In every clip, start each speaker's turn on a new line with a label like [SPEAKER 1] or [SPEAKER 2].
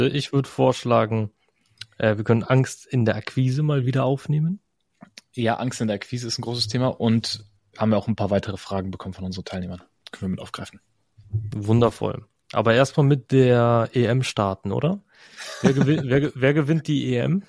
[SPEAKER 1] Ich würde vorschlagen, wir können Angst in der Akquise mal wieder aufnehmen.
[SPEAKER 2] Ja, Angst in der Akquise ist ein großes Thema und haben wir auch ein paar weitere Fragen bekommen von unseren Teilnehmern. Können wir mit aufgreifen.
[SPEAKER 1] Wundervoll. Aber erstmal mit der EM starten, oder? Wer gewinnt die EM?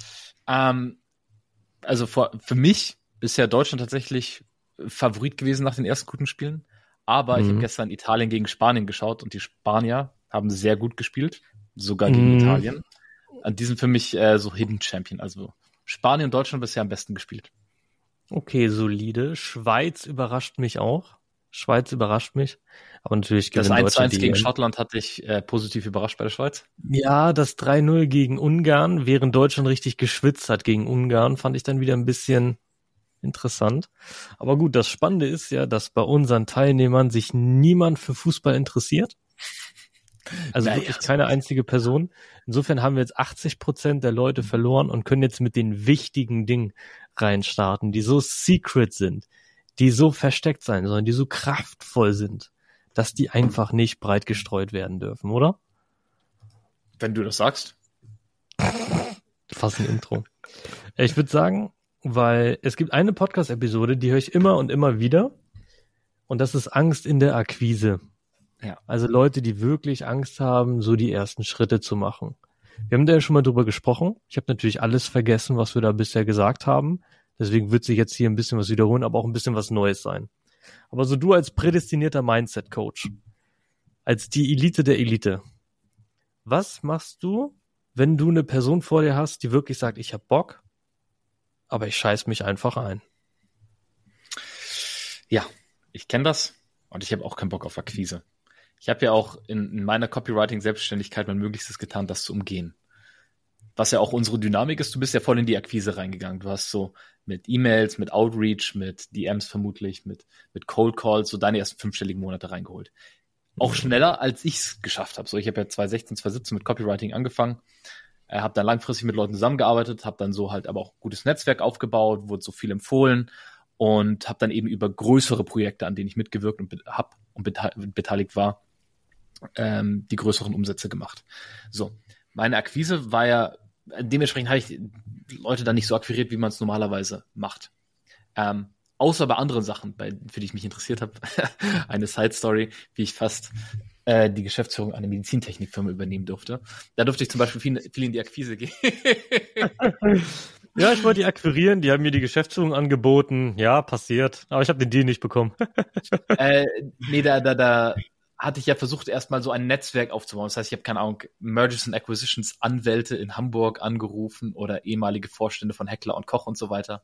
[SPEAKER 2] Also für mich ist ja Deutschland tatsächlich Favorit gewesen nach den ersten guten Spielen. Aber ich habe gestern Italien gegen Spanien geschaut und die Spanier haben sehr gut gespielt, sogar gegen Italien. Die sind für mich so Hidden Champion. Also Spanien und Deutschland bisher am besten gespielt.
[SPEAKER 1] Okay, solide. Schweiz überrascht mich auch. Aber natürlich gewinnt
[SPEAKER 2] Das
[SPEAKER 1] Deutschland
[SPEAKER 2] 1:1
[SPEAKER 1] die
[SPEAKER 2] gegen
[SPEAKER 1] EM.
[SPEAKER 2] Schottland hat dich positiv überrascht bei der Schweiz.
[SPEAKER 1] Ja, das 3:0 gegen Ungarn, während Deutschland richtig geschwitzt hat gegen Ungarn, fand ich dann wieder ein bisschen interessant. Aber gut, das Spannende ist ja, dass bei unseren Teilnehmern sich niemand für Fußball interessiert. Also wirklich keine einzige Person. Insofern haben wir jetzt 80% der Leute verloren und können jetzt mit den wichtigen Dingen reinstarten, die so secret sind, die so versteckt sein sollen, die so kraftvoll sind, dass die einfach nicht breit gestreut werden dürfen, oder?
[SPEAKER 2] Wenn du das sagst.
[SPEAKER 1] Fast ein Intro. Ich würde sagen, weil es gibt eine Podcast-Episode, die höre ich immer und immer wieder. Und das ist Angst in der Akquise.
[SPEAKER 2] Ja.
[SPEAKER 1] Also Leute, die wirklich Angst haben, so die ersten Schritte zu machen. Wir haben da ja schon mal drüber gesprochen. Ich habe natürlich alles vergessen, was wir da bisher gesagt haben. Deswegen wird sich jetzt hier ein bisschen was wiederholen, aber auch ein bisschen was Neues sein. Aber so du als prädestinierter Mindset-Coach, als die Elite der Elite, was machst du, wenn du eine Person vor dir hast, die wirklich sagt, ich hab Bock, aber ich scheiß mich einfach ein?
[SPEAKER 2] Ja, ich kenne das und ich habe auch keinen Bock auf Akquise. Ich habe ja auch in meiner Copywriting-Selbstständigkeit mein Möglichstes getan, das zu umgehen. Was ja auch unsere Dynamik ist, du bist ja voll in die Akquise reingegangen. Du hast so mit E-Mails, mit Outreach, mit DMs vermutlich, mit Cold Calls so deine ersten 5-stelligen Monate reingeholt. Auch schneller, als ich es geschafft habe. So, ich habe ja 2016, 2017 mit Copywriting angefangen, habe dann langfristig mit Leuten zusammengearbeitet, habe dann so halt aber auch ein gutes Netzwerk aufgebaut, wurde so viel empfohlen und habe dann eben über größere Projekte, an denen ich mitgewirkt und beteiligt war, die größeren Umsätze gemacht. So, meine Akquise war ja, dementsprechend habe ich Leute dann nicht so akquiriert, wie man es normalerweise macht. Außer bei anderen Sachen, für die ich mich interessiert habe. Eine Side-Story, wie ich fast die Geschäftsführung einer Medizintechnikfirma übernehmen durfte. Da durfte ich zum Beispiel viel in die Akquise gehen.
[SPEAKER 1] Ja, ich wollte die akquirieren, die haben mir die Geschäftsführung angeboten. Ja, passiert. Aber ich habe den Deal nicht bekommen.
[SPEAKER 2] Nee, da hatte ich ja versucht, erstmal so ein Netzwerk aufzubauen. Das heißt, ich habe, keine Ahnung, Mergers and Acquisitions Anwälte in Hamburg angerufen oder ehemalige Vorstände von Heckler und Koch und so weiter.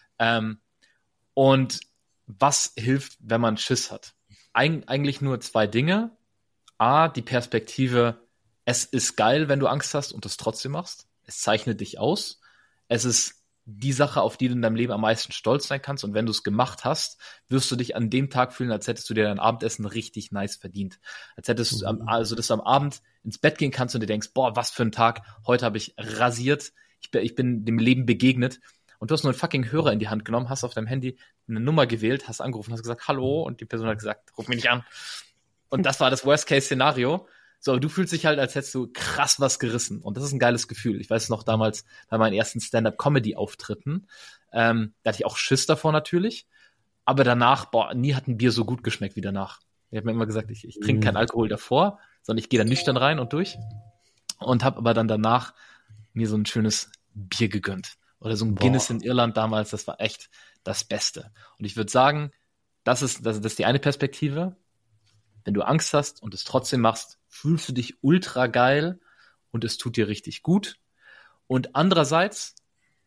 [SPEAKER 2] Und was hilft, wenn man Schiss hat? Eigentlich nur 2 Dinge. A, die Perspektive, es ist geil, wenn du Angst hast und das trotzdem machst. Es zeichnet dich aus. Es ist die Sache, auf die du in deinem Leben am meisten stolz sein kannst. Und wenn du es gemacht hast, wirst du dich an dem Tag fühlen, als hättest du dir dein Abendessen richtig nice verdient. Als hättest du, also dass du am Abend ins Bett gehen kannst und dir denkst, boah, was für ein Tag. Heute habe ich rasiert. Ich bin dem Leben begegnet. Und du hast nur einen fucking Hörer in die Hand genommen, hast auf deinem Handy eine Nummer gewählt, hast angerufen, hast gesagt, hallo. Und die Person hat gesagt, ruf mich nicht an. Und das war das Worst-Case-Szenario. So, du fühlst dich halt, als hättest du krass was gerissen. Und das ist ein geiles Gefühl. Ich weiß noch damals bei meinen ersten Stand-Up-Comedy-Auftritten, da hatte ich auch Schiss davor natürlich. Aber danach, nie hat ein Bier so gut geschmeckt wie danach. Ich habe mir immer gesagt, ich trinke keinen Alkohol davor, sondern ich gehe da nüchtern rein und durch. Und habe aber dann danach mir so ein schönes Bier gegönnt. Oder so ein Guinness in Irland damals, das war echt das Beste. Und ich würde sagen, das ist die eine Perspektive. Wenn du Angst hast und es trotzdem machst, fühlst du dich ultra geil und es tut dir richtig gut. Und andererseits,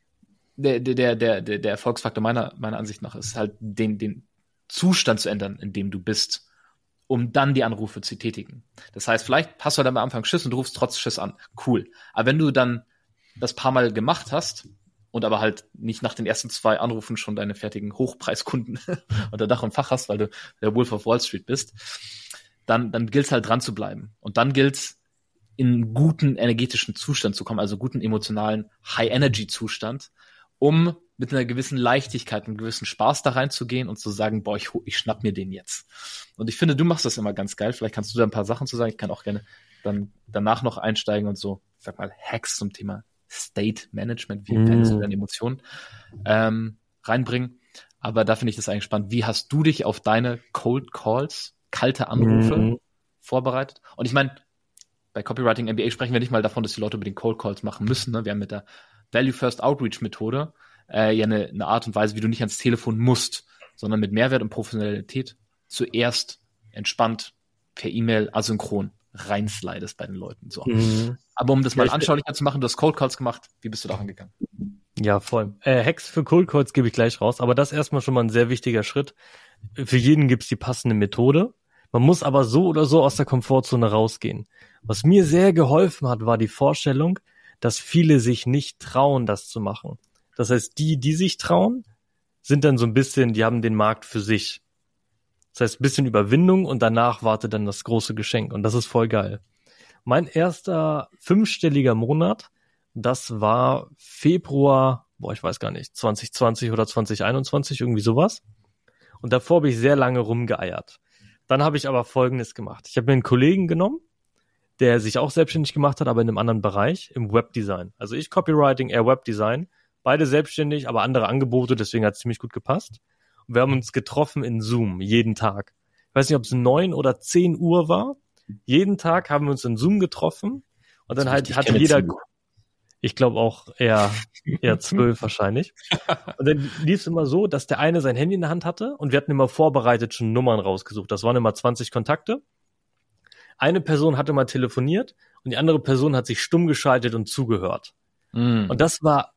[SPEAKER 2] der Erfolgsfaktor meiner Ansicht nach ist halt, den Zustand zu ändern, in dem du bist, um dann die Anrufe zu tätigen. Das heißt, vielleicht hast du halt am Anfang Schiss und du rufst trotz Schiss an. Cool. Aber wenn du dann das paar Mal gemacht hast und aber halt nicht nach den ersten 2 Anrufen schon deine fertigen Hochpreiskunden unter Dach und Fach hast, weil du der Wolf of Wall Street bist, dann gilt es halt dran zu bleiben. Und dann gilt es, in einen guten energetischen Zustand zu kommen, also guten emotionalen High-Energy-Zustand, um mit einer gewissen Leichtigkeit, einem gewissen Spaß da reinzugehen und zu sagen, boah, ich schnapp mir den jetzt. Und ich finde, du machst das immer ganz geil. Vielleicht kannst du da ein paar Sachen zu sagen. Ich kann auch gerne dann danach noch einsteigen und so, ich sag mal, Hacks zum Thema State Management, wie managst du deine Emotionen, reinbringen. Aber da finde ich das eigentlich spannend. Wie hast du dich auf deine Cold Calls, kalte Anrufe vorbereitet? Und ich meine, bei Copywriting MBA sprechen wir nicht mal davon, dass die Leute über den Cold Calls machen müssen. Ne? Wir haben mit der Value First Outreach Methode ja eine Art und Weise, wie du nicht ans Telefon musst, sondern mit Mehrwert und Professionalität zuerst entspannt per E-Mail asynchron reinslidest bei den Leuten. So. Aber um das mal anschaulicher zu machen, du hast Cold Calls gemacht. Wie bist du da rangegangen?
[SPEAKER 1] Ja, voll. Hacks für Cold Calls gebe ich gleich raus, aber das ist erstmal schon mal ein sehr wichtiger Schritt. Für jeden gibt's die passende Methode. Man muss aber so oder so aus der Komfortzone rausgehen. Was mir sehr geholfen hat, war die Vorstellung, dass viele sich nicht trauen, das zu machen. Das heißt, die sich trauen, sind dann so ein bisschen, die haben den Markt für sich. Das heißt, ein bisschen Überwindung und danach wartet dann das große Geschenk. Und das ist voll geil. Mein erster 5-stelliger Monat, das war Februar, ich weiß gar nicht, 2020 oder 2021, irgendwie sowas. Und davor habe ich sehr lange rumgeeiert. Dann habe ich aber Folgendes gemacht. Ich habe mir einen Kollegen genommen, der sich auch selbstständig gemacht hat, aber in einem anderen Bereich, im Webdesign. Also ich Copywriting, er Webdesign. Beide selbstständig, aber andere Angebote, deswegen hat es ziemlich gut gepasst. Und wir haben uns getroffen in Zoom, jeden Tag. Ich weiß nicht, ob es 9 oder 10 Uhr war. Jeden Tag haben wir uns in Zoom getroffen. Und dann halt hatte jeder, ich glaube auch eher 12 wahrscheinlich. Und dann lief es immer so, dass der eine sein Handy in der Hand hatte und wir hatten immer vorbereitet schon Nummern rausgesucht. Das waren immer 20 Kontakte. Eine Person hatte mal telefoniert und die andere Person hat sich stumm geschaltet und zugehört. Und das war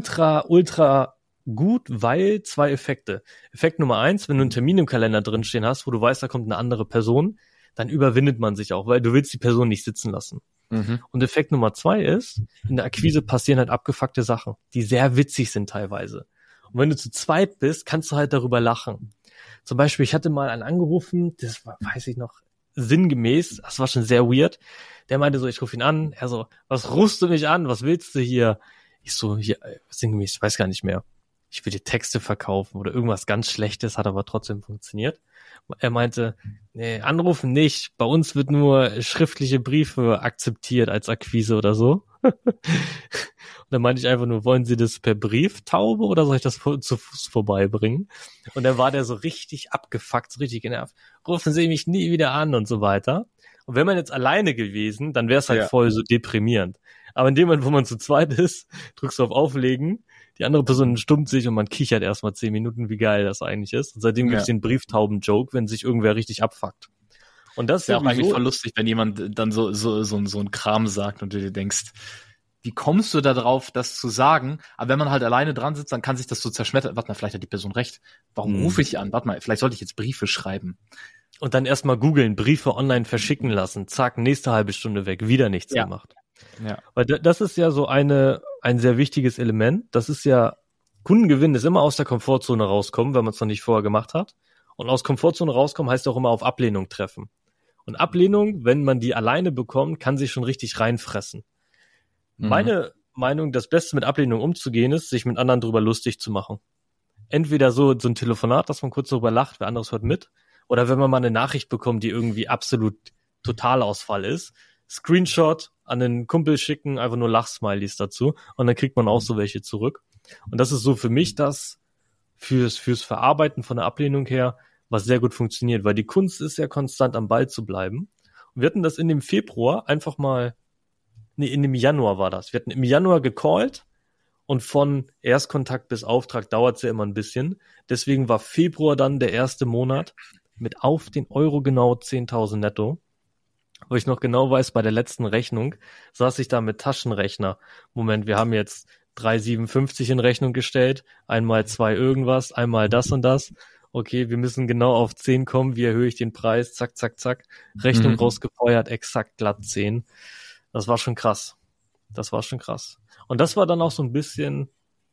[SPEAKER 1] ultra gut, weil 2 Effekte. Effekt Nummer 1, wenn du einen Termin im Kalender drinstehen hast, wo du weißt, da kommt eine andere Person, dann überwindet man sich auch, weil du willst die Person nicht sitzen lassen. Und Effekt Nummer 2 ist, in der Akquise passieren halt abgefuckte Sachen, die sehr witzig sind teilweise. Und wenn du zu zweit bist, kannst du halt darüber lachen. Zum Beispiel, ich hatte mal einen angerufen, das war, weiß ich noch, sinngemäß, das war schon sehr weird. Der meinte so, ich rufe ihn an, er so, was rufst du mich an, was willst du hier? Ich so, hier, sinngemäß, ich weiß gar nicht mehr. Ich will dir Texte verkaufen oder irgendwas ganz Schlechtes, hat aber trotzdem funktioniert. Er meinte, nee, anrufen nicht, bei uns wird nur schriftliche Briefe akzeptiert als Akquise oder so. Und dann meinte ich einfach nur, wollen Sie das per Brieftaube oder soll ich das zu Fuß vorbeibringen? Und dann war der so richtig abgefuckt, so richtig genervt. Rufen Sie mich nie wieder an und so weiter. Und wenn man jetzt alleine gewesen, dann wäre es halt voll so deprimierend. Aber in dem Moment, wo man zu zweit ist, drückst du auf Auflegen, die andere Person stummt sich und man kichert erstmal 10 Minuten, wie geil das eigentlich ist. Und seitdem gibt's den Brieftauben-Joke, wenn sich irgendwer richtig abfuckt. Und das ist ja auch eigentlich voll lustig, wenn jemand dann so ein Kram sagt und du dir denkst, wie kommst du da drauf, das zu sagen? Aber wenn man halt alleine dran sitzt, dann kann sich das so zerschmettern. Warte mal, vielleicht hat die Person recht. Warum rufe ich an? Warte mal, vielleicht sollte ich jetzt Briefe schreiben. Und dann erstmal googeln, Briefe online verschicken lassen. Zack, nächste halbe Stunde weg, wieder nichts gemacht. Ja. Weil das ist ja so ein sehr wichtiges Element. Das ist ja, Kundengewinn ist immer aus der Komfortzone rauskommen, wenn man es noch nicht vorher gemacht hat. Und aus Komfortzone rauskommen heißt auch immer auf Ablehnung treffen. Und Ablehnung, wenn man die alleine bekommt, kann sich schon richtig reinfressen. Meine Meinung, das Beste mit Ablehnung umzugehen ist, sich mit anderen drüber lustig zu machen. Entweder so ein Telefonat, dass man kurz darüber lacht, wer anderes hört mit. Oder wenn man mal eine Nachricht bekommt, die irgendwie absolut Totalausfall ist, Screenshot an den Kumpel schicken, einfach nur Lachsmilies dazu und dann kriegt man auch so welche zurück. Und das ist so für mich das fürs Verarbeiten von der Ablehnung her, was sehr gut funktioniert, weil die Kunst ist ja konstant am Ball zu bleiben. Und wir hatten das in dem Februar einfach mal, in dem Januar war das. Wir hatten im Januar gecallt und von Erstkontakt bis Auftrag dauert es ja immer ein bisschen. Deswegen war Februar dann der erste Monat mit auf den Euro genau 10.000 netto. Wo ich noch genau weiß, bei der letzten Rechnung saß ich da mit Taschenrechner. Moment, wir haben jetzt 3,57 in Rechnung gestellt, einmal 2 irgendwas, einmal das und das. Okay, wir müssen genau auf 10 kommen, wie erhöhe ich den Preis, zack, zack, zack. Rechnung rausgefeuert, exakt glatt 10. Das war schon krass. Und das war dann auch so ein bisschen,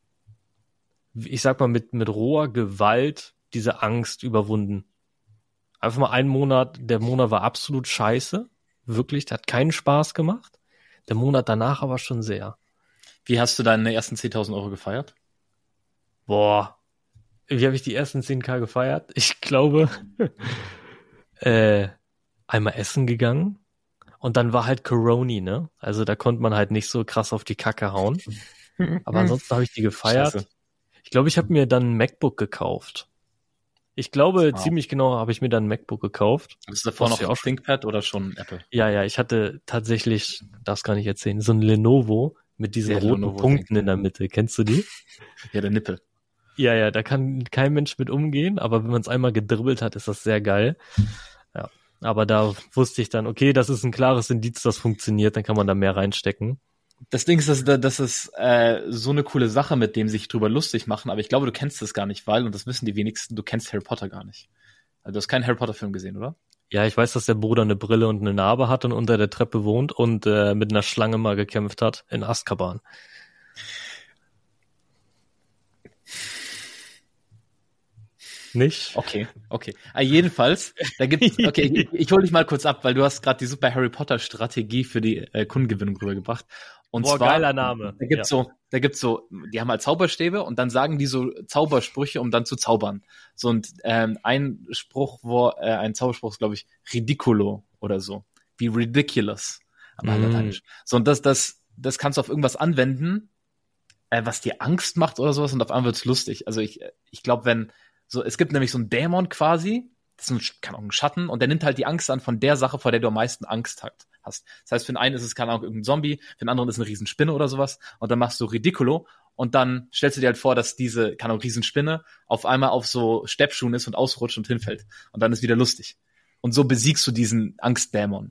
[SPEAKER 1] ich sag mal, mit roher Gewalt diese Angst überwunden. Einfach mal einen Monat, der Monat war absolut scheiße. Wirklich, der hat keinen Spaß gemacht. Der Monat danach aber schon sehr.
[SPEAKER 2] Wie hast du deine ersten 10.000 Euro gefeiert?
[SPEAKER 1] Boah, wie habe ich die ersten 10K gefeiert? Ich glaube, einmal essen gegangen und dann war halt Corona, ne? Also da konnte man halt nicht so krass auf die Kacke hauen. Aber ansonsten habe ich die gefeiert.
[SPEAKER 2] Scheiße.
[SPEAKER 1] Ich glaube, ich habe mir dann ein MacBook gekauft. Ich glaube,
[SPEAKER 2] Wow.
[SPEAKER 1] ziemlich genau habe ich mir dann ein MacBook gekauft.
[SPEAKER 2] Hast du davor
[SPEAKER 1] Was
[SPEAKER 2] noch
[SPEAKER 1] ja auch
[SPEAKER 2] ThinkPad oder schon Apple?
[SPEAKER 1] Ja, ich hatte tatsächlich, darf's gar nicht erzählen, so ein Lenovo mit diesen
[SPEAKER 2] Der
[SPEAKER 1] roten
[SPEAKER 2] Lenovo
[SPEAKER 1] Punkten in der Mitte. Kennst du die?
[SPEAKER 2] Ja, der Nippel.
[SPEAKER 1] Ja, da kann kein Mensch mit umgehen, aber wenn man es einmal gedribbelt hat, ist das sehr geil. Ja, aber da wusste ich dann, okay, das ist ein klares Indiz, das funktioniert, dann kann man da mehr reinstecken.
[SPEAKER 2] Das Ding ist, das ist so eine coole Sache, mit dem sich drüber lustig machen, aber ich glaube, du kennst das gar nicht, weil, und das wissen die wenigsten, du kennst Harry Potter gar nicht. Also du hast keinen Harry Potter-Film gesehen, oder?
[SPEAKER 1] Ja, ich weiß, dass der Bruder eine Brille und eine Narbe hat und unter der Treppe wohnt und mit einer Schlange mal gekämpft hat in Azkaban. Nicht?
[SPEAKER 2] Okay. Jedenfalls, okay, ich hole dich mal kurz ab, weil du hast gerade die super Harry Potter Strategie für die Kundengewinnung rübergebracht. Und
[SPEAKER 1] Boah,
[SPEAKER 2] zwar,
[SPEAKER 1] geiler Name.
[SPEAKER 2] da gibt's so, die haben halt Zauberstäbe und dann sagen die so Zaubersprüche, um dann zu zaubern. So und ein Zauberspruch ist, glaube ich, ridicolo oder so, wie ridiculous, aber halt lateinisch. So und das kannst du auf irgendwas anwenden, was dir Angst macht oder sowas und auf einmal wird's lustig. Also ich glaube, es gibt nämlich so einen Dämon quasi, kann auch ein Schatten, und der nimmt halt die Angst an von der Sache, vor der du am meisten Angst hast. Das heißt, für den einen ist es, keine Ahnung, irgendein Zombie, für den anderen ist es eine Riesenspinne oder sowas, und dann machst du Ridicolo, und dann stellst du dir halt vor, dass diese, keine Ahnung, Riesenspinne auf einmal auf so Steppschuhen ist und ausrutscht und hinfällt. Und dann ist wieder lustig. Und so besiegst du diesen Angstdämon.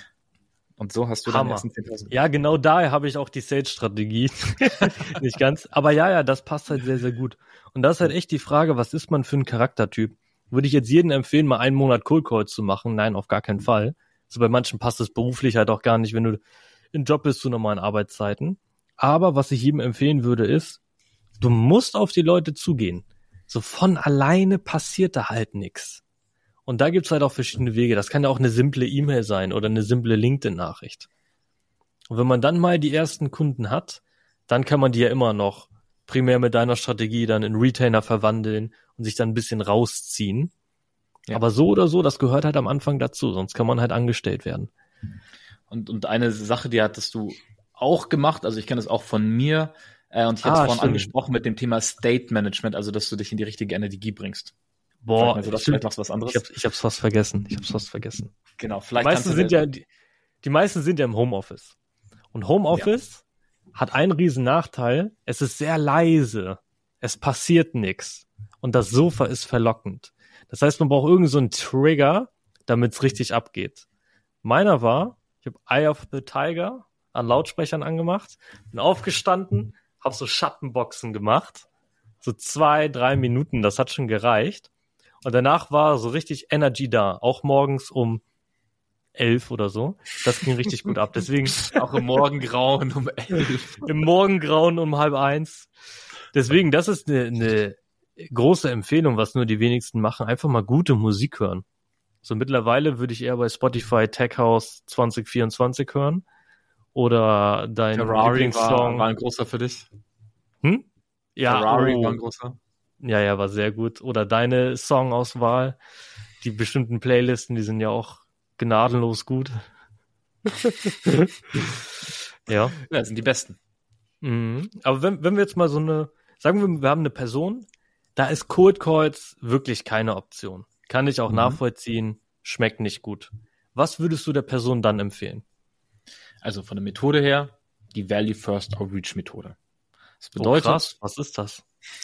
[SPEAKER 2] Und so hast du dann
[SPEAKER 1] Hammer.
[SPEAKER 2] ersten 10.000.
[SPEAKER 1] Ja, genau daher habe ich auch die Sales-Strategie. Nicht ganz. Aber ja, das passt halt sehr, sehr gut. Und das ist halt echt die Frage, was ist man für ein Charaktertyp? Würde ich jetzt jedem empfehlen, mal einen Monat Cold Calls zu machen? Nein, auf gar keinen Fall. So bei manchen passt es beruflich halt auch gar nicht, wenn du im Job bist zu normalen Arbeitszeiten. Aber was ich jedem empfehlen würde, ist, du musst auf die Leute zugehen. So von alleine passiert da halt nix. Und da gibt's halt auch verschiedene Wege. Das kann ja auch eine simple E-Mail sein oder eine simple LinkedIn-Nachricht. Und wenn man dann mal die ersten Kunden hat, dann kann man die ja immer noch primär mit deiner Strategie dann in Retainer verwandeln und sich dann ein bisschen rausziehen.
[SPEAKER 2] Ja.
[SPEAKER 1] Aber so oder so, das gehört halt am Anfang dazu, sonst kann man halt angestellt werden.
[SPEAKER 2] Und eine Sache, die hattest du auch gemacht, also ich kenne das auch von mir, und ich hatte es vorhin
[SPEAKER 1] stimmt.
[SPEAKER 2] angesprochen mit dem Thema State Management, also dass du dich in die richtige Energie bringst.
[SPEAKER 1] Boah,
[SPEAKER 2] vielleicht machst du was anderes.
[SPEAKER 1] ich hab's fast vergessen.
[SPEAKER 2] Genau,
[SPEAKER 1] Die
[SPEAKER 2] vielleicht
[SPEAKER 1] meisten die meisten sind ja im Homeoffice. Und Homeoffice hat einen riesen Nachteil. Es ist sehr leise. Es passiert nichts. Und das Sofa ist verlockend. Das heißt, man braucht irgend so einen Trigger, damit es richtig abgeht. Meiner war, ich habe Eye of the Tiger an Lautsprechern angemacht, bin aufgestanden, habe so Schattenboxen gemacht. So 2-3 Minuten, das hat schon gereicht. Und danach war so richtig Energy da. Auch morgens um 11 oder so. Das ging richtig gut ab. Deswegen
[SPEAKER 2] auch im Morgengrauen um 11.
[SPEAKER 1] Im Morgengrauen um 12:30. Deswegen, das ist eine große Empfehlung, was nur die wenigsten machen. Einfach mal gute Musik hören. So mittlerweile würde ich eher bei Spotify Tech House 2024 hören. Oder dein
[SPEAKER 2] Ferrari
[SPEAKER 1] Lieblingssong.
[SPEAKER 2] war ein großer für dich.
[SPEAKER 1] Ja,
[SPEAKER 2] Ferrari war ein großer.
[SPEAKER 1] Ja, war sehr gut. Oder deine Songauswahl. Die bestimmten Playlisten, die sind ja auch gnadenlos gut. Ja,
[SPEAKER 2] sind die besten.
[SPEAKER 1] Mhm. Aber wenn wir jetzt mal sagen wir haben eine Person, da ist Cold Calls wirklich keine Option. Kann ich auch nachvollziehen, schmeckt nicht gut. Was würdest du der Person dann empfehlen?
[SPEAKER 2] Also von der Methode her, die Value First Outreach Methode. Das bedeutet,
[SPEAKER 1] krass, was ist das?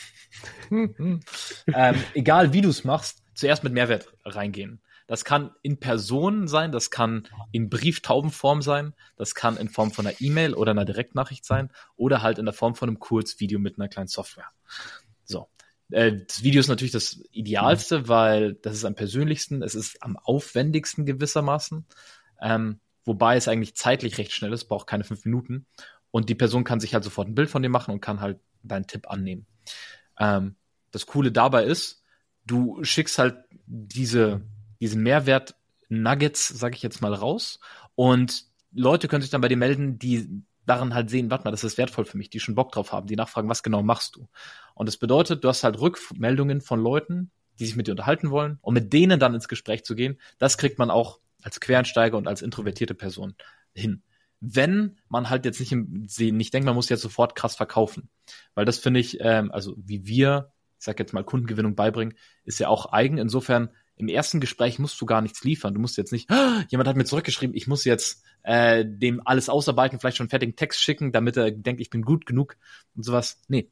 [SPEAKER 2] Egal wie du es machst, zuerst mit Mehrwert reingehen. Das kann in Person sein, das kann in Brieftaubenform sein, das kann in Form von einer E-Mail oder einer Direktnachricht sein oder halt in der Form von einem Kurzvideo mit einer kleinen Software. So. Das Video ist natürlich das Idealste, weil das ist am persönlichsten, es ist am aufwendigsten gewissermaßen, wobei es eigentlich zeitlich recht schnell ist, braucht keine 5 Minuten und die Person kann sich halt sofort ein Bild von dir machen und kann halt deinen Tipp annehmen. Das Coole dabei ist, du schickst halt diese Mehrwert-Nuggets, sage ich jetzt mal, raus und Leute können sich dann bei dir melden, die daran halt sehen, warte mal, das ist wertvoll für mich, die schon Bock drauf haben, die nachfragen, was genau machst du? Und das bedeutet, du hast halt Rückmeldungen von Leuten, die sich mit dir unterhalten wollen und mit denen dann ins Gespräch zu gehen. Das kriegt man auch als Quereinsteiger und als introvertierte Person hin. Wenn man halt jetzt nicht denkt, man muss jetzt sofort krass verkaufen. Weil das finde ich, also wie wir, ich sag jetzt mal Kundengewinnung beibringen, ist ja auch eigen. Insofern, im ersten Gespräch musst du gar nichts liefern. Du musst jetzt nicht, jemand hat mir zurückgeschrieben, ich muss jetzt dem alles ausarbeiten, vielleicht schon einen fertigen Text schicken, damit er denkt, ich bin gut genug und sowas. Nee,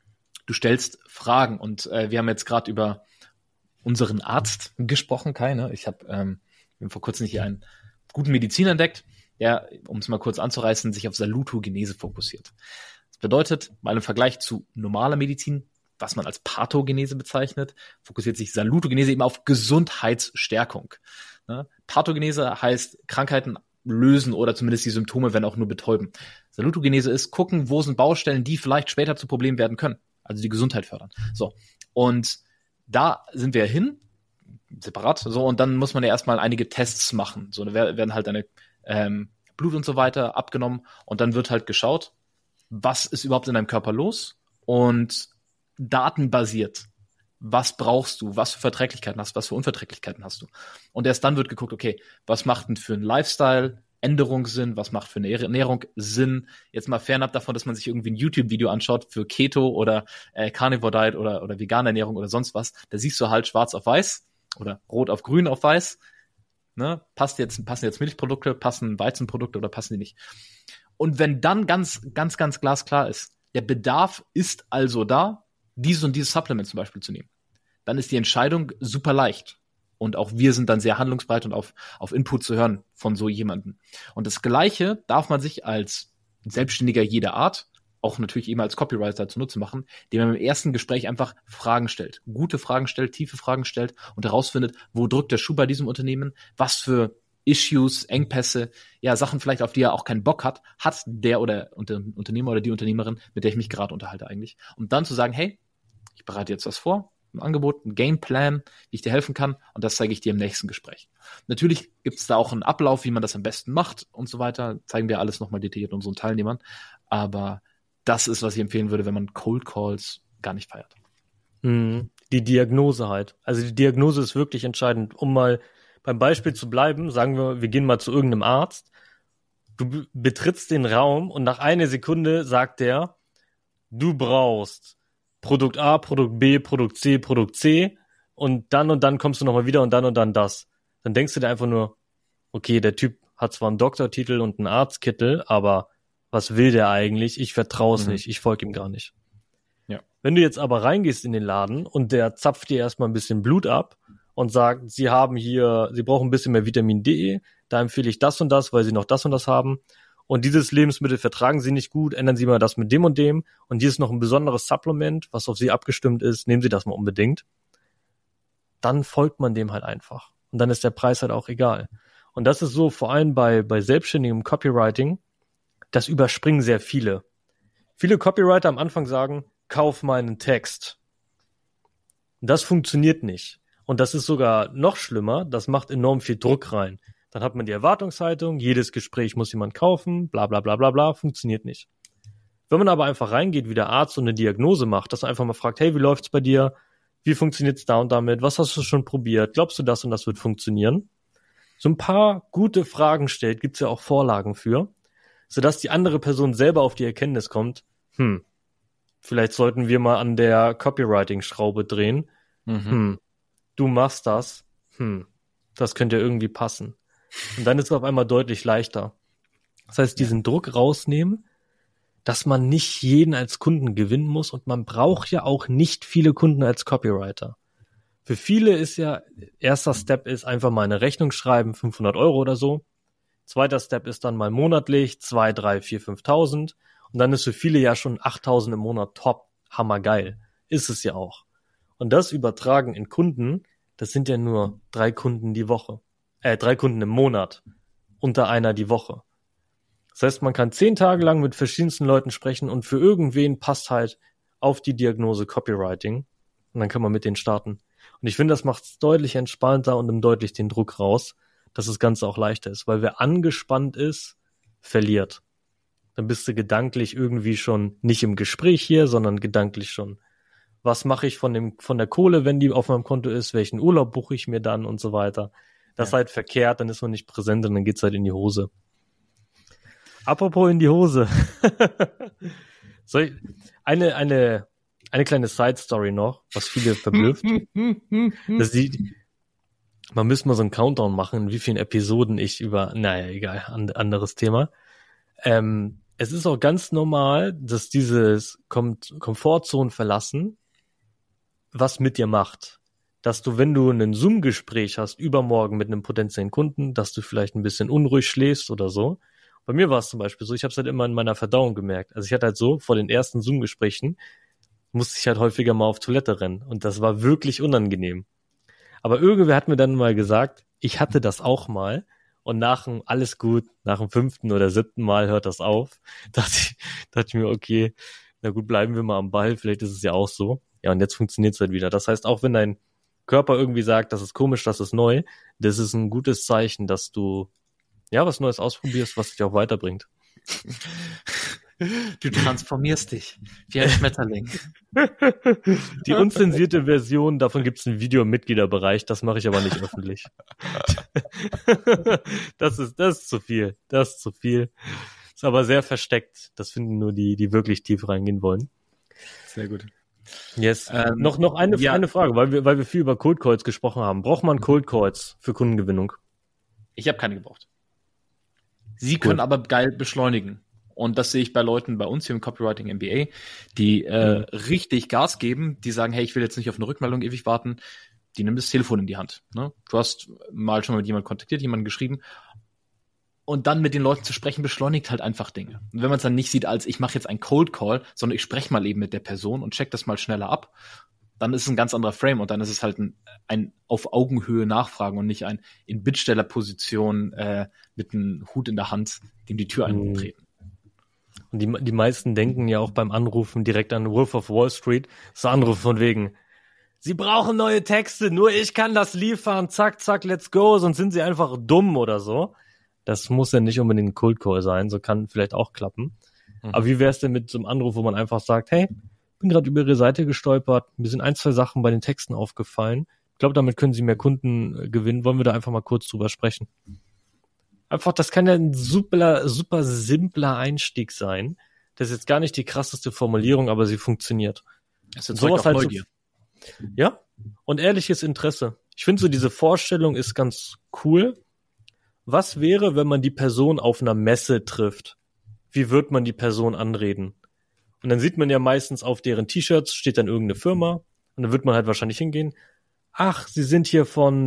[SPEAKER 2] du stellst Fragen. Und wir haben jetzt gerade über unseren Arzt gesprochen, Kai, ne? Wir haben vor kurzem hier einen guten Mediziner entdeckt, der, um es mal kurz anzureißen, sich auf Salutogenese fokussiert. Das bedeutet, mal im Vergleich zu normaler Medizin, was man als Pathogenese bezeichnet, fokussiert sich Salutogenese eben auf Gesundheitsstärkung. Ne? Pathogenese heißt Krankheiten lösen oder zumindest die Symptome, wenn auch nur betäuben. Salutogenese ist gucken, wo sind Baustellen, die vielleicht später zu Problemen werden können. Also die Gesundheit fördern. So. Und da sind wir hin, separat, so, und dann muss man ja erstmal einige Tests machen. So, da werden halt deine Blut und so weiter abgenommen und dann wird halt geschaut, was ist überhaupt in deinem Körper los und datenbasiert. Was brauchst du? Was für Verträglichkeiten hast du? Was für Unverträglichkeiten hast du? Und erst dann wird geguckt, okay, was macht denn für einen Lifestyle Änderung Sinn? Was macht für eine Ernährung Sinn? Jetzt mal fernab davon, dass man sich irgendwie ein YouTube-Video anschaut für Keto oder Carnivore Diet oder vegane Ernährung oder sonst was. Da siehst du halt schwarz auf weiß oder rot auf grün auf weiß. Ne? Passen jetzt Milchprodukte, passen Weizenprodukte oder passen die nicht? Und wenn dann ganz glasklar ist, der Bedarf ist also da, dieses und dieses Supplement zum Beispiel zu nehmen, dann ist die Entscheidung super leicht. Und auch wir sind dann sehr handlungsbereit und auf Input zu hören von so jemandem. Und das Gleiche darf man sich als Selbstständiger jeder Art, auch natürlich eben als Copywriter zunutze machen, indem man im ersten Gespräch einfach Fragen stellt. Gute Fragen stellt, tiefe Fragen stellt und herausfindet, wo drückt der Schuh bei diesem Unternehmen, was für Issues, Engpässe, ja, Sachen vielleicht, auf die er auch keinen Bock hat der oder Unternehmer oder die Unternehmerin, mit der ich mich gerade unterhalte eigentlich. Und dann zu sagen, hey, ich bereite jetzt was vor, ein Angebot, ein Gameplan, wie ich dir helfen kann, und das zeige ich dir im nächsten Gespräch. Natürlich gibt es da auch einen Ablauf, wie man das am besten macht und so weiter. Zeigen wir alles nochmal detailliert unseren Teilnehmern. Aber das ist, was ich empfehlen würde, wenn man Cold Calls gar nicht feiert.
[SPEAKER 1] Die Diagnose halt. Also die Diagnose ist wirklich entscheidend. Um mal beim Beispiel zu bleiben, sagen wir gehen mal zu irgendeinem Arzt. Du betrittst den Raum und nach einer Sekunde sagt der, du brauchst Produkt A, Produkt B, Produkt C und dann kommst du nochmal wieder und dann das. Dann denkst du dir einfach nur, okay, der Typ hat zwar einen Doktortitel und einen Arztkittel, aber was will der eigentlich? Ich vertraue es nicht, ich folge ihm gar nicht.
[SPEAKER 2] Ja.
[SPEAKER 1] Wenn du jetzt aber reingehst in den Laden und der zapft dir erstmal ein bisschen Blut ab und sagt, sie brauchen ein bisschen mehr Vitamin D, da empfehle ich das und das, weil sie noch das und das haben. Und dieses Lebensmittel vertragen sie nicht gut, ändern sie mal das mit dem und dem. Und hier ist noch ein besonderes Supplement, was auf sie abgestimmt ist, nehmen sie das mal unbedingt. Dann folgt man dem halt einfach. Und dann ist der Preis halt auch egal. Und das ist so, vor allem bei selbstständigem Copywriting, das überspringen sehr viele. Viele Copywriter am Anfang sagen, kauf meinen Text. Das funktioniert nicht. Und das ist sogar noch schlimmer, das macht enorm viel Druck rein. Dann hat man die Erwartungshaltung, jedes Gespräch muss jemand kaufen, bla bla bla bla bla, funktioniert nicht. Wenn man aber einfach reingeht, wie der Arzt und eine Diagnose macht, dass man einfach mal fragt, hey, wie läuft's bei dir? Wie funktioniert's da und damit? Was hast du schon probiert? Glaubst du, das und das wird funktionieren? So ein paar gute Fragen stellt, gibt's ja auch Vorlagen für, sodass die andere Person selber auf die Erkenntnis kommt, vielleicht sollten wir mal an der Copywriting-Schraube drehen. Du machst das. Das könnte ja irgendwie passen. Und dann ist es auf einmal deutlich leichter. Das heißt, diesen Druck rausnehmen, dass man nicht jeden als Kunden gewinnen muss und man braucht ja auch nicht viele Kunden als Copywriter. Für viele ist ja, erster Step ist einfach mal eine Rechnung schreiben, 500 € oder so. Zweiter Step ist dann mal monatlich 2, 3, 4, 5.000. Und dann ist für viele ja schon 8.000 im Monat top. Hammergeil. Ist es ja auch. Und das übertragen in Kunden, das sind ja nur 3 Kunden die Woche. 3 Kunden im Monat. Unter einer die Woche. Das heißt, man kann 10 Tage lang mit verschiedensten Leuten sprechen und für irgendwen passt halt auf die Diagnose Copywriting. Und dann kann man mit denen starten. Und ich finde, das macht es deutlich entspannter und nimmt deutlich den Druck raus, dass das Ganze auch leichter ist. Weil wer angespannt ist, verliert. Dann bist du gedanklich irgendwie schon nicht im Gespräch hier, sondern gedanklich schon Was mache ich von der Kohle, wenn die auf meinem Konto ist? Welchen Urlaub buche ich mir dann und so weiter? Das ist halt verkehrt, dann ist man nicht präsent und dann geht's halt in die Hose. Apropos in die Hose. Eine kleine Side-Story noch, was viele verblüfft. Man müsste mal so einen Countdown machen, in wie vielen Episoden ich egal, anderes Thema. Es ist auch ganz normal, dass dieses Komfortzone verlassen, was mit dir macht. Dass du, wenn du ein Zoom-Gespräch hast, übermorgen mit einem potenziellen Kunden, dass du vielleicht ein bisschen unruhig schläfst oder so. Bei mir war es zum Beispiel so, ich habe es halt immer in meiner Verdauung gemerkt. Also ich hatte halt so, vor den ersten Zoom-Gesprächen musste ich halt häufiger mal auf Toilette rennen. Und das war wirklich unangenehm. Aber irgendwer hat mir dann mal gesagt, ich hatte das auch mal. Und alles gut, nach dem 5. oder 7. Mal hört das auf. Dachte ich mir, okay, na gut, bleiben wir mal am Ball. Vielleicht ist es ja auch so. Ja, und jetzt funktioniert es halt wieder. Das heißt, auch wenn dein Körper irgendwie sagt, das ist komisch, das ist neu, das ist ein gutes Zeichen, dass du was Neues ausprobierst, was dich auch weiterbringt.
[SPEAKER 2] Du transformierst dich wie ein Schmetterling.
[SPEAKER 1] Die unzensierte Version, davon gibt es ein Video im Mitgliederbereich, das mache ich aber nicht öffentlich. Das ist zu viel. Das ist zu viel. Ist aber sehr versteckt. Das finden nur die wirklich tief reingehen wollen.
[SPEAKER 2] Sehr gut.
[SPEAKER 1] Yes. Noch eine Frage, weil wir viel über Cold Calls gesprochen haben. Braucht man Cold Calls für Kundengewinnung?
[SPEAKER 2] Ich habe keine gebraucht. Sie können aber geil beschleunigen. Und das sehe ich bei Leuten bei uns hier im Copywriting MBA, die richtig Gas geben, die sagen, hey, ich will jetzt nicht auf eine Rückmeldung ewig warten. Die nehmen das Telefon in die Hand. Ne? Du hast mal schon mal mit jemandem kontaktiert, jemanden geschrieben. Und dann mit den Leuten zu sprechen, beschleunigt halt einfach Dinge. Und wenn man es dann nicht sieht als, ich mache jetzt einen Cold Call, sondern ich spreche mal eben mit der Person und check das mal schneller ab, dann ist es ein ganz anderer Frame und dann ist es halt ein auf Augenhöhe Nachfragen und nicht ein in Bittstellerposition mit einem Hut in der Hand, dem die Tür eintreten.
[SPEAKER 1] Und die meisten denken ja auch beim Anrufen direkt an Wolf of Wall Street. So Anruf von wegen, Sie brauchen neue Texte, nur ich kann das liefern, zack, zack, let's go, sonst sind sie einfach dumm oder so. Das muss ja nicht unbedingt ein Cold Call sein, so kann vielleicht auch klappen. Aber wie wär's denn mit so einem Anruf, wo man einfach sagt, hey, bin gerade über Ihre Seite gestolpert, mir sind 1, 2 Sachen bei den Texten aufgefallen. Ich glaube, damit können Sie mehr Kunden gewinnen. Wollen wir da einfach mal kurz drüber sprechen? Einfach, das kann ja ein super simpler Einstieg sein. Das ist jetzt gar nicht die krasseste Formulierung, aber sie funktioniert.
[SPEAKER 2] Das ist sowas halt Neugier.
[SPEAKER 1] Ja, und ehrliches Interesse. Ich finde so, diese Vorstellung ist ganz cool. Was wäre, wenn man die Person auf einer Messe trifft? Wie wird man die Person anreden? Und dann sieht man ja meistens auf deren T-Shirts steht dann irgendeine Firma und dann wird man halt wahrscheinlich hingehen. Ach, Sie sind hier von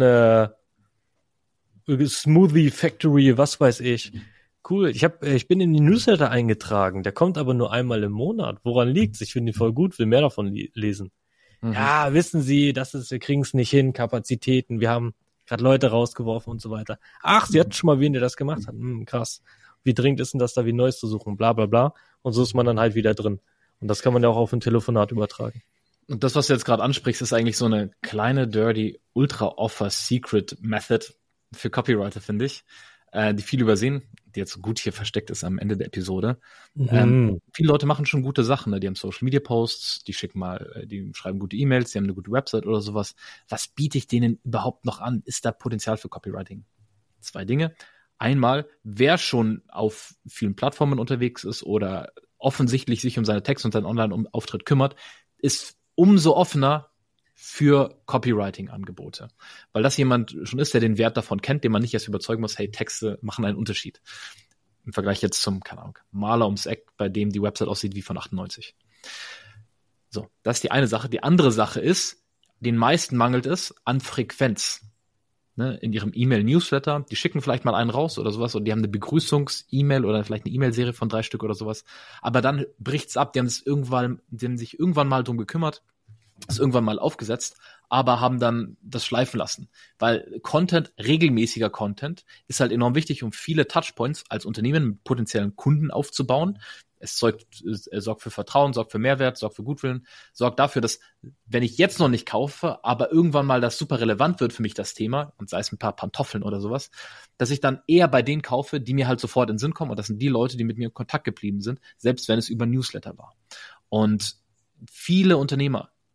[SPEAKER 1] Smoothie Factory, was weiß ich. Cool, ich bin in die Newsletter eingetragen, der kommt aber nur einmal im Monat. Woran liegt's? Ich finde ihn voll gut, will mehr davon lesen. Ja, wissen Sie, wir kriegen es nicht hin, Kapazitäten, wir haben gerade Leute rausgeworfen und so weiter. Ach, Sie hatten schon mal wen, der das gemacht hat. Krass. Wie dringend ist denn das da, wie Neues zu suchen? Bla bla bla. Und so ist man dann halt wieder drin. Und das kann man ja auch auf ein Telefonat übertragen.
[SPEAKER 2] Und das, was du jetzt gerade ansprichst, ist eigentlich so eine kleine, dirty, Ultra-Offer-Secret-Method für Copywriter, finde ich, die viel übersehen, die jetzt so gut hier versteckt ist am Ende der Episode. Viele Leute machen schon gute Sachen, ne? Die haben Social-Media-Posts, die schreiben gute E-Mails, die haben eine gute Website oder sowas. Was biete ich denen überhaupt noch an? Ist da Potenzial für Copywriting? 2 Dinge. Einmal, wer schon auf vielen Plattformen unterwegs ist oder offensichtlich sich um seine Texte und seinen Online-Auftritt kümmert, ist umso offener für Copywriting-Angebote. Weil das jemand schon ist, der den Wert davon kennt, den man nicht erst überzeugen muss, hey, Texte machen einen Unterschied. Im Vergleich jetzt zum, keine Ahnung, Maler ums Eck, bei dem die Website aussieht wie von 98. So, das ist die eine Sache. Die andere Sache ist, den meisten mangelt es an Frequenz. Ne, in ihrem E-Mail-Newsletter, die schicken vielleicht mal einen raus oder sowas und die haben eine Begrüßungs-E-Mail oder vielleicht eine E-Mail-Serie von 3 Stück oder sowas. Aber dann bricht's ab, die haben sich irgendwann mal drum gekümmert, ist irgendwann mal aufgesetzt, aber haben dann das schleifen lassen. Weil regelmäßiger Content ist halt enorm wichtig, um viele Touchpoints als Unternehmen mit potenziellen Kunden aufzubauen. Es sorgt für Vertrauen, sorgt für Mehrwert, sorgt für Gutwillen, sorgt dafür, dass, wenn ich jetzt noch nicht kaufe, aber irgendwann mal das super relevant wird für mich, das Thema, und sei es ein paar Pantoffeln oder sowas, dass ich dann eher bei denen kaufe, die mir halt sofort in den Sinn kommen. Und das sind die Leute, die mit mir in Kontakt geblieben sind, selbst wenn es über Newsletter war. Und viele Unternehmer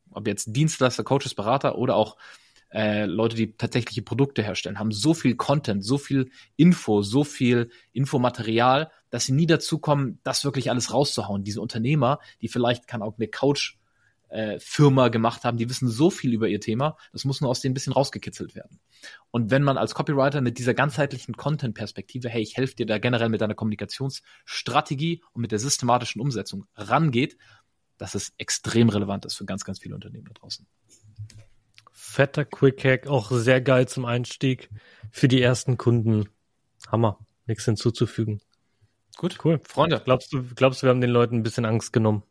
[SPEAKER 2] ob jetzt Dienstleister, Coaches, Berater oder auch Leute, die tatsächliche Produkte herstellen, haben so viel Content, so viel Info, so viel Infomaterial, dass sie nie dazu kommen, das wirklich alles rauszuhauen. Diese Unternehmer, die vielleicht auch eine Couch-Firma gemacht haben, die wissen so viel über ihr Thema, das muss nur aus denen ein bisschen rausgekitzelt werden. Und wenn man als Copywriter mit dieser ganzheitlichen Content-Perspektive, hey, ich helfe dir da generell mit deiner Kommunikationsstrategie und mit der systematischen Umsetzung rangeht, dass es extrem relevant ist für ganz, ganz viele Unternehmen da draußen.
[SPEAKER 1] Fetter Quick-Hack, auch sehr geil zum Einstieg für die ersten Kunden. Hammer, nichts hinzuzufügen.
[SPEAKER 2] Gut, cool. Freunde.
[SPEAKER 1] Glaubst du, wir haben den Leuten ein bisschen Angst genommen?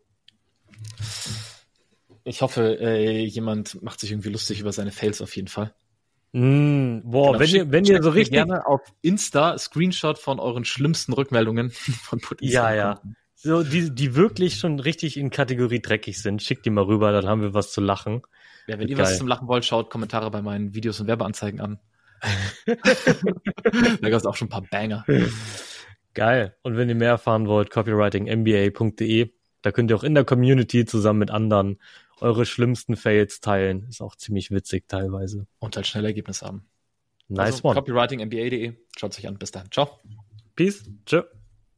[SPEAKER 2] Ich hoffe, jemand macht sich irgendwie lustig über seine Fails auf jeden Fall.
[SPEAKER 1] Boah, genau, wenn ihr so richtig
[SPEAKER 2] gerne auf Insta Screenshot von euren schlimmsten Rückmeldungen von potenziellen Kunden.
[SPEAKER 1] So, die wirklich schon richtig in Kategorie dreckig sind, schickt die mal rüber, dann haben wir was zu lachen.
[SPEAKER 2] Ja, wenn ihr was zum Lachen wollt, schaut Kommentare bei meinen Videos und Werbeanzeigen an. Da gab es auch schon ein paar Banger.
[SPEAKER 1] Geil. Und wenn ihr mehr erfahren wollt, copywritingmba.de, da könnt ihr auch in der Community zusammen mit anderen eure schlimmsten Fails teilen. Ist auch ziemlich witzig teilweise.
[SPEAKER 2] Und halt schnell Ergebnis haben.
[SPEAKER 1] Nice one.
[SPEAKER 2] Copywritingmba.de. Schaut sich an. Bis dann. Ciao.
[SPEAKER 1] Peace. Tschö.